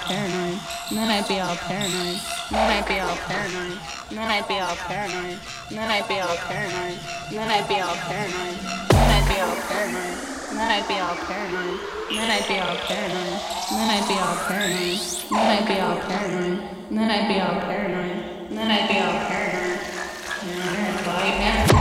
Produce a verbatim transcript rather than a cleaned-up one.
paranoid. And then I'd be all paranoid. And then I'd be all paranoid. And then I'd be all paranoid. And then I'd be all paranoid. And then I'd be all paranoid. And then I'd be all paranoid. And then I'd be all paranoid. And then I'd be all paranoid. And then I'd be all paranoid. And then I'd be all paranoid. And then I'd be all paranoid. And then I'd be all paranoid. And then I'd be all paranoid.